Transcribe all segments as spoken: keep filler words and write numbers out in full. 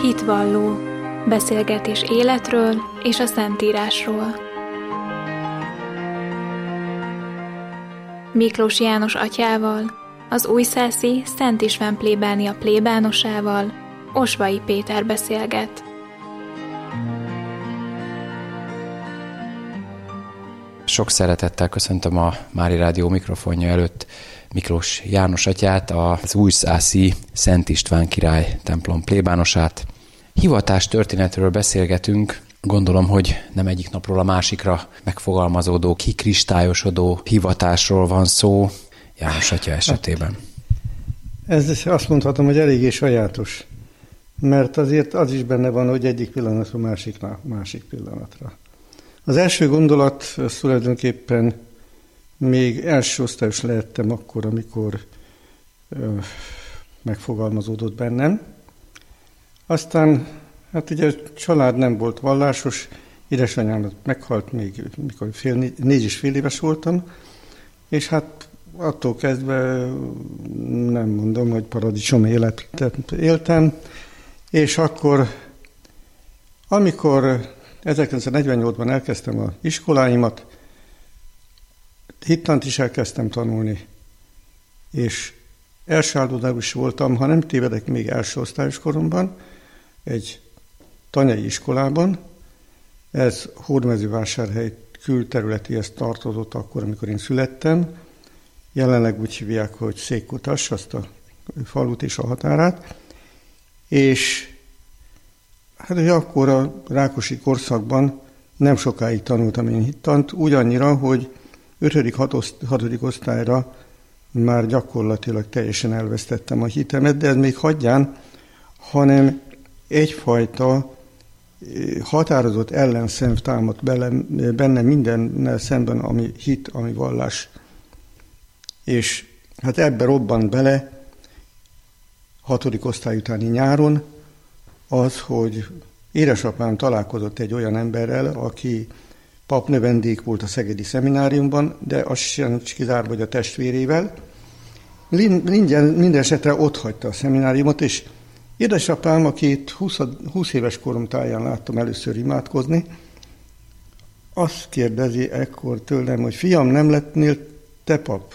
Hitvalló, beszélgetés életről és a Szentírásról. Miklós János atyával, az újszászi Szent István plébánia plébánosával, Osvai Péter beszélget. Sok szeretettel köszöntöm a Mári Rádió mikrofonja előtt Miklós János atyát, az újszászi Szent István király templom plébánosát. Hivatás történetről beszélgetünk, gondolom, hogy nem egyik napról a másikra megfogalmazódó, kikristályosodó hivatásról van szó János atya esetében. Ez azt mondhatom, hogy eléggé sajátos, mert azért az is benne van, hogy egyik pillanatra másik, másik pillanatra. Az első gondolat az tulajdonképpen még első osztályos lehettem akkor, amikor ö, megfogalmazódott bennem. Aztán, hát ugye a család nem volt vallásos, édesanyám meghalt még, mikor fél, négy és fél éves voltam, és hát attól kezdve nem mondom, hogy paradicsom életet éltem, és akkor, amikor ezerkilencszáznegyvennyolcban elkezdtem az iskoláimat, hittant is elkezdtem tanulni, és első áldozó is voltam, ha nem tévedek, még első osztályos koromban, egy tanyai iskolában. Ez Hódmezővásárhely külterületéhez tartozott akkor, amikor én születtem. Jelenleg úgy hívják, hogy Székkutas, azt a falut és a határát. És hát akkor a rákosi korszakban nem sokáig tanultam én hittant, úgy annyira, hogy ötödik hatodik osztályra már gyakorlatilag teljesen elvesztettem a hitemet, de ez még hagyján, hanem egyfajta határozott ellenszenv támadt bennem mindennel szemben, ami hit, ami vallás. És hát ebbe robbant bele hatodik osztály utáni nyáron az, hogy édesapám találkozott egy olyan emberrel, aki papnövendék volt a szegedi szemináriumban, de az sem kizárva, hogy a testvérével. Minden, minden esetre ott hagyta a szemináriumot, és édesapám, akit húsz, húsz éves korom táján láttam először imádkozni, azt kérdezi ekkor tőlem, hogy fiam, nem lettél te pap?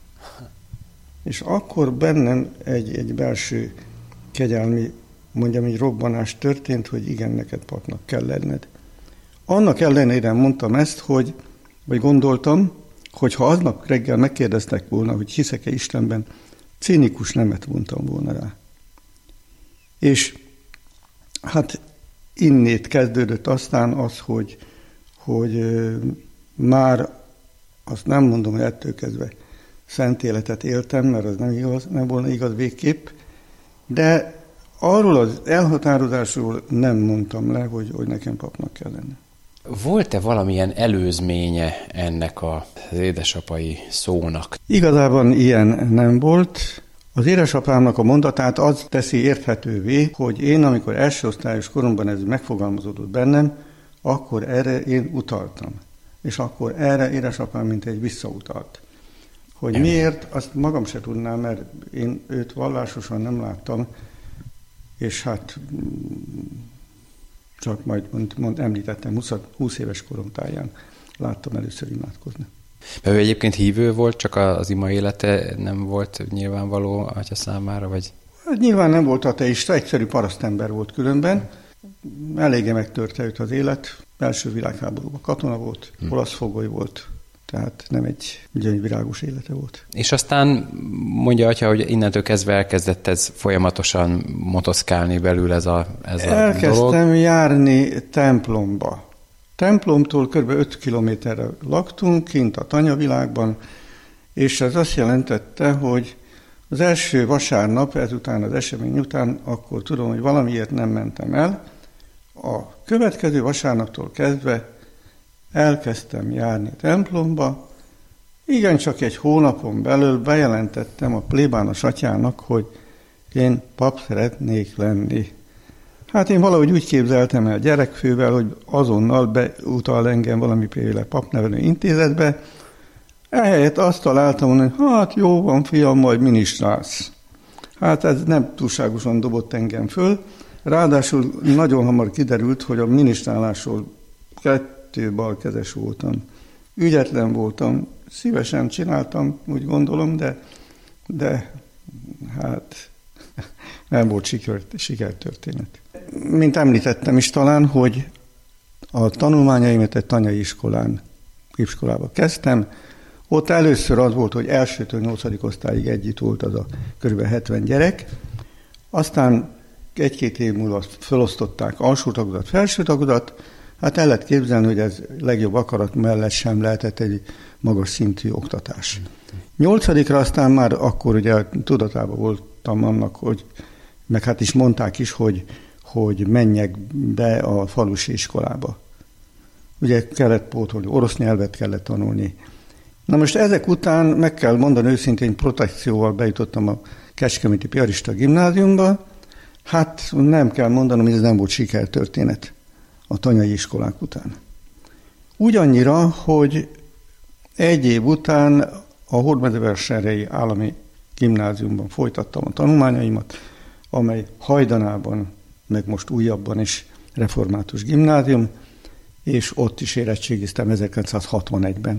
És akkor bennem egy, egy belső kegyelmi, mondjam, egy robbanás történt, hogy igen, neked papnak kell lenned. Annak ellenére mondtam ezt, hogy, vagy gondoltam, hogy ha aznap reggel megkérdeztek volna, hogy hiszek-e Istenben, cínikus nemet mondtam volna rá. És hát innét kezdődött aztán az, hogy, hogy már azt nem mondom, hogy ettől kezdve szent életet éltem, mert az nem igaz, nem volna igaz végképp, de arról az elhatározásról nem mondtam le, hogy, hogy nekem papnak kell lenni. Volt-e valamilyen előzménye ennek az édesapai szónak? Igazában ilyen nem volt. Az édesapámnak a mondatát az teszi érthetővé, hogy én, amikor első osztályos koromban ez megfogalmazódott bennem, akkor erre én utaltam. És akkor erre édesapám mint egy visszautalt. Hogy miért, azt magam se tudnám, mert én őt vallásosan nem láttam, és hát csak majd mond, mond, említettem, húsz, húsz éves korom táján láttam először imádkozni. Ő egyébként hívő volt, csak az ima élete nem volt nyilvánvaló atya számára, vagy? Nyilván nem volt ateista, egyszerű parasztember volt különben. Eléggé megtörte őt az élet. Első világháborúban katona volt, hmm. olasz fogoly volt, tehát nem egy gyöngyvirágos élete volt. És aztán mondja atya, hogy innentől kezdve elkezdett ez folyamatosan motoszkálni belül ez a, ez a Elkezdtem dolog. járni templomba. Templomtól kb. öt kilométerre laktunk, kint a tanyavilágban, és ez azt jelentette, hogy az első vasárnap, ezután az esemény után, akkor tudom, hogy valamiért nem mentem el. A következő vasárnaptól kezdve elkezdtem járni templomba. Igen, csak egy hónapon belül bejelentettem a plébános atyának, hogy én pap szeretnék lenni. Hát én valahogy úgy képzeltem el gyerekfővel, hogy azonnal beutal engem valamiféle papnevelő intézetbe. Ehelyett azt találtam, hogy hát jó van, fiam, majd minisztrálsz. Hát ez nem túlságosan dobott engem föl, Ráadásul nagyon hamar kiderült, hogy a ministrálásról kettő balkezes voltam. Ügyetlen voltam, szívesen csináltam, úgy gondolom, de, de hát nem volt siker, sikertörténet. Mint említettem is talán, hogy a tanulmányaimat egy tanyai iskolán, iskolába kezdtem. Ott először az volt, hogy elsőtől nyolcadik osztályig együtt volt az a kb. hetven gyerek. Aztán egy-két év múlva felosztották alsó tagodat, felső tagodat. Hát el lehet képzelni, hogy ez legjobb akarat mellett sem lehetett egy magas szintű oktatás. Nyolcadikra aztán már akkor ugye tudatában voltam annak, hogy meg hát is mondták is, hogy, hogy menjek be a falusi iskolába. Ugye kellett pótolni, orosz nyelvet kellett tanulni. Na most ezek után meg kell mondani őszintén, protekcióval bejutottam a Kecskeméti Piarista Gimnáziumba. Hát nem kell mondanom, hogy ez nem volt sikertörténet a tanyai iskolák után. Ugyannyira, hogy egy év után a Hódmezővásárhelyi Állami Gimnáziumban folytattam a tanulmányaimat, amely hajdanában, meg most újabban is református gimnázium, és ott is érettségiztem ezerkilencszázhatvanegyben.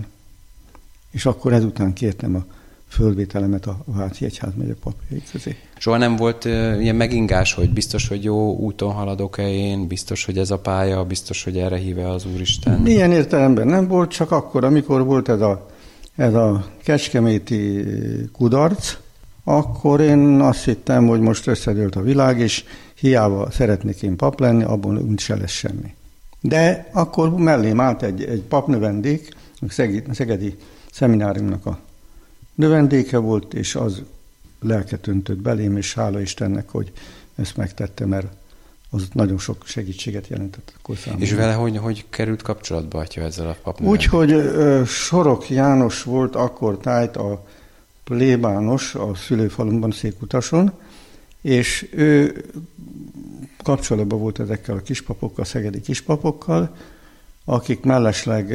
És akkor ezután kértem a földvételemet a Váci Egyházmegye papjai közé. Soha nem volt uh, ilyen megingás, hogy biztos, hogy jó úton haladok-e én, biztos, hogy ez a pálya, biztos, hogy erre hív-e az Úristen? Milyen értelemben nem volt, csak akkor, amikor volt ez a, ez a kecskeméti kudarc, akkor én azt hittem, hogy most összedőlt a világ, és hiába szeretnék én pap lenni, abból úgy se lesz semmi. De akkor mellém állt egy, egy papnövendék, a Szegedi Szemináriumnak a növendéke volt, és az lelket öntött belém, és hála Istennek, hogy ezt megtette, mert az nagyon sok segítséget jelentett akkor számomra. És vele hogy, hogy került kapcsolatba, atya, ezzel a papnövendékkel? Úgy, hogy ö, Sorok János volt akkor tájt a plébános a szülőfalumban, Székutason, és ő kapcsolatban volt ezekkel a kispapokkal, szegedi kispapokkal, akik mellesleg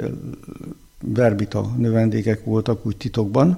verbita növendékek voltak úgy titokban,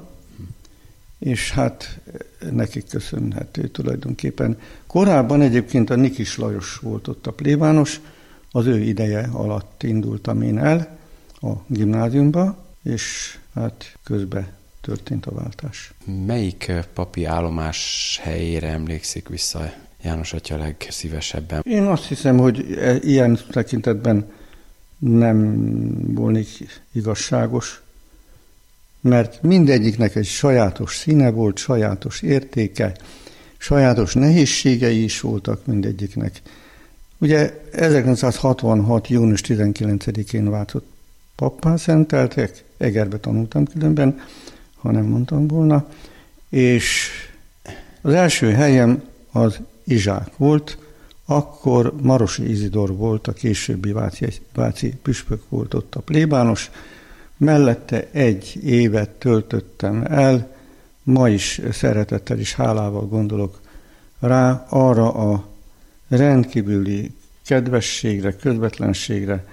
és hát nekik köszönhető tulajdonképpen. Korábban egyébként a Nikis Lajos volt ott a plébános, az ő ideje alatt indultam én el a gimnáziumba, és hát közben történt a váltás. Melyik papi állomás helyére emlékszik vissza János atya legszívesebben? Én azt hiszem, hogy ilyen tekintetben nem volnék igazságos, mert mindegyiknek egy sajátos színe volt, sajátos értéke, sajátos nehézségei is voltak mindegyiknek. Ugye ezerkilencszázhatvanhat. június tizenkilencedikén Vácot pappá szenteltek, Egerbe tanultam különben, ha nem mondtam volna, és az első helyem az Izsák volt, akkor Marosi Izidor volt, a későbbi váci, váci püspök volt ott a plébános, mellette egy évet töltöttem el, ma is szeretettel és hálával gondolok rá arra a rendkívüli kedvességre, közvetlenségre,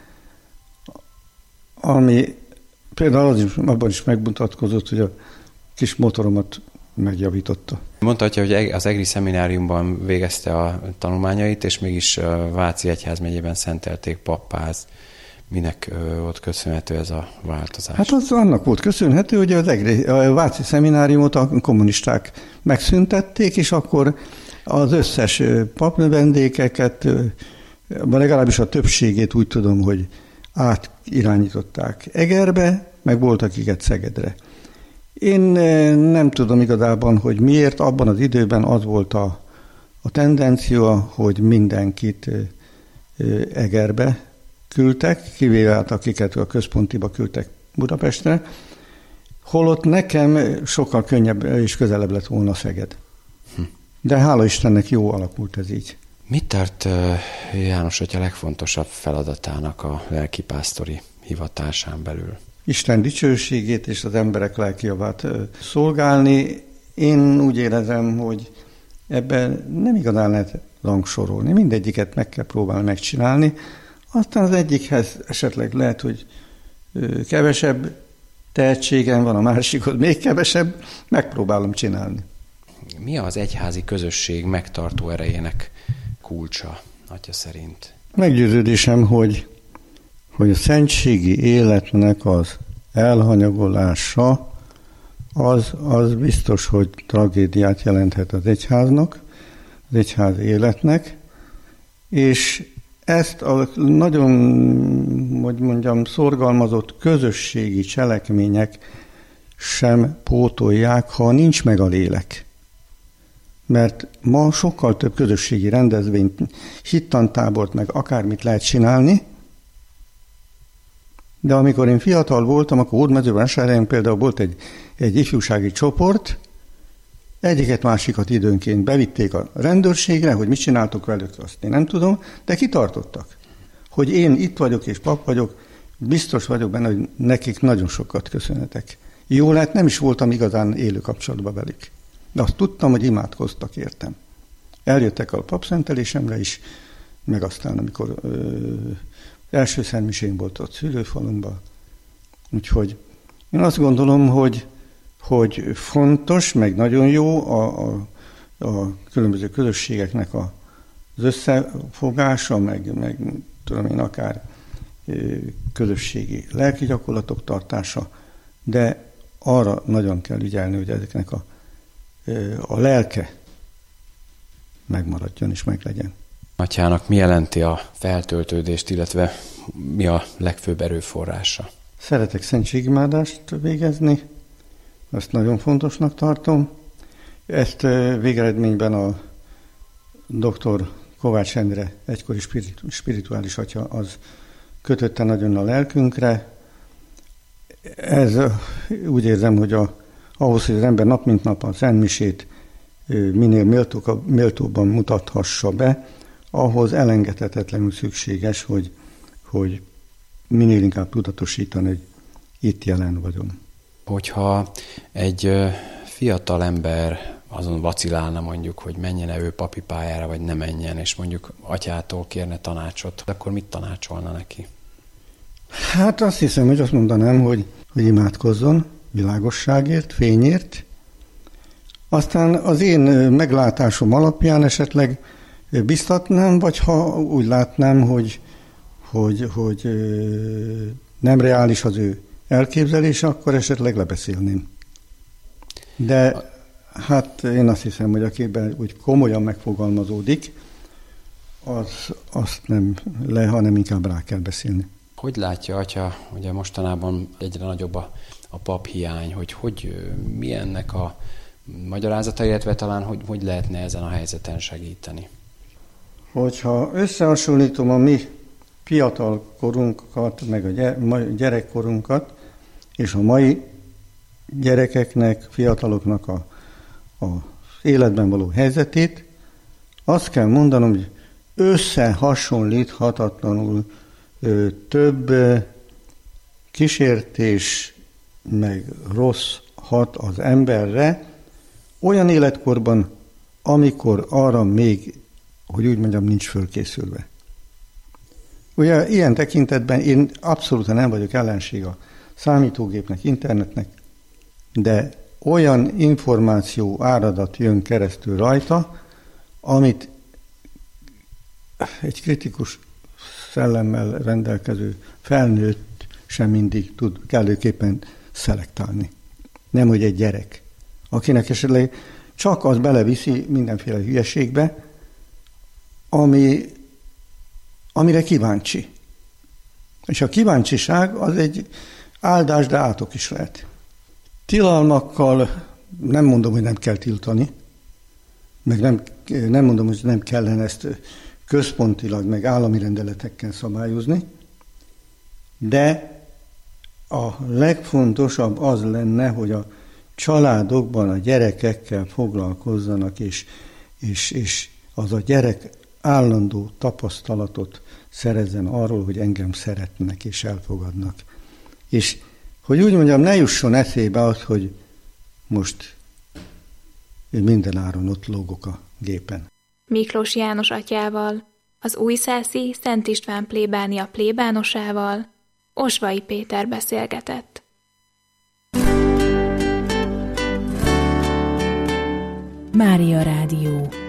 ami például az is, abban is megmutatkozott, hogy a kis motoromat megjavította. Mondta, hogy az Egri Szemináriumban végezte a tanulmányait, és mégis Váci Egyházmegyében szentelték pappáz. Minek volt köszönhető ez a változás? Hát az annak volt köszönhető, hogy az Egri, a Váci Szemináriumot a kommunisták megszüntették, és akkor az összes papnövendékeket, legalábbis a többségét úgy tudom, hogy átirányították Egerbe, meg voltak akiket Szegedre. Én nem tudom igazában, hogy miért, abban az időben az volt a, a tendencia, hogy mindenkit Egerbe küldtek, kivéve hát akiket a központiba küldtek Budapestre, holott nekem sokkal könnyebb és közelebb lett volna Szeged. De hála Istennek jó alakult ez így. Mit tart János atya legfontosabb feladatának a lelkipásztori hivatásán belül? Isten dicsőségét és az emberek lelkijavát szolgálni. Én úgy érezem, hogy ebben nem igazán lehet rangsorolni. Mindegyiket meg kell próbálni megcsinálni. Aztán az egyikhez esetleg lehet, hogy kevesebb tehetségem van, a másikhoz még kevesebb, megpróbálom csinálni. Mi az egyházi közösség megtartó erejének kulcsa, atya szerint? Meggyőződésem, hogy, hogy a szentségi életnek az elhanyagolása az, az biztos, hogy tragédiát jelenthet az egyháznak, az egyház életnek, és ezt a nagyon, hogy mondjam, szorgalmazott közösségi cselekmények sem pótolják, ha nincs meg a lélek. Mert ma sokkal több közösségi rendezvényt, hittantábort, meg akármit lehet csinálni, de amikor én fiatal voltam, akkor Hódmezővásárhelyen például volt egy, egy ifjúsági csoport, egyiket-másikat időnként bevitték a rendőrségre, hogy mit csináltok velük, azt én nem tudom, de kitartottak. Hogy én itt vagyok és pap vagyok, biztos vagyok benne, hogy nekik nagyon sokat köszönhetek. Jó lett, nem is voltam igazán élő kapcsolatban velük. De azt tudtam, hogy imádkoztak értem. Eljöttek a papszentelésemre is, meg aztán, amikor ö, első szentmisén volt ott szülőfalumban. Úgyhogy én azt gondolom, hogy, hogy fontos, meg nagyon jó a, a, a különböző közösségeknek az összefogása, meg, meg tudom én, akár közösségi lelki gyakorlatok tartása, de arra nagyon kell ügyelni, hogy ezeknek a, a lelke megmaradjon és meglegyen. Atyának mi jelenti a feltöltődést, illetve mi a legfőbb erőforrása? Szeretek szentségimádást végezni, azt nagyon fontosnak tartom. Ezt végeredményben a doktor Kovács Endre, egykori spirituális atya, az kötötte nagyon a lelkünkre. Ez úgy érzem, hogy a, ahhoz, hogy az ember nap mint nap a szentmisét minél méltó, méltóbban mutathassa be, ahhoz elengedhetetlenül szükséges, hogy, hogy minél inkább tudatosítani, hogy itt jelen vagyom. Hogyha egy fiatal ember azon vacilálna mondjuk, hogy menjen-e ő papi pályára, vagy ne menjen, és mondjuk atyától kérne tanácsot, akkor mit tanácsolna neki? Hát azt hiszem, hogy azt mondanám, hogy, hogy imádkozzon világosságért, fényért. Aztán az én meglátásom alapján esetleg biztatnám, vagy ha úgy látnám, hogy, hogy, hogy nem reális az ő elképzelése, akkor esetleg lebeszélném. De hát én azt hiszem, hogy akiben úgy komolyan megfogalmazódik, az azt nem le, hanem inkább rá kell beszélni. Hogy látja, atya, ugye mostanában egyre nagyobb a, a pap hiány, hogy, hogy mi ennek a magyarázata, illetve talán hogy, hogy lehetne ezen a helyzeten segíteni? Hogyha összehasonlítom a mi fiatal korunkat, meg a gyerekkorunkat, és a mai gyerekeknek, fiataloknak a, a életben való helyzetét, azt kell mondanom, hogy összehasonlíthatatlanul ö, több ö, kísértés, meg rossz hat az emberre, olyan életkorban, amikor arra még, hogy úgy mondjam, nincs fölkészülve. Ugye ilyen tekintetben én abszolút nem vagyok ellenség a számítógépnek, internetnek, de olyan információ áradat jön keresztül rajta, amit egy kritikus szellemmel rendelkező felnőtt sem mindig tud kellőképpen szelektálni. Nem, hogy egy gyerek, akinek esetleg csak az beleviszi mindenféle hülyeségbe, ami, amire kíváncsi. És a kíváncsiság az egy áldás, de átok is lehet. Tilalmakkal nem mondom, hogy nem kell tiltani, meg nem, nem mondom, hogy nem kellene ezt központilag, meg állami rendeletekkel szabályozni, de a legfontosabb az lenne, hogy a családokban a gyerekekkel foglalkozzanak, és, és, és az a gyerek állandó tapasztalatot szerezzen arról, hogy engem szeretnek és elfogadnak. És hogy úgy mondjam, ne jusson eszébe az, hogy most minden áron ott lógok a gépen. Miklós János atyával, az újszászi Szent István plébánia plébánosával Osvai Péter beszélgetett. Mária Rádió.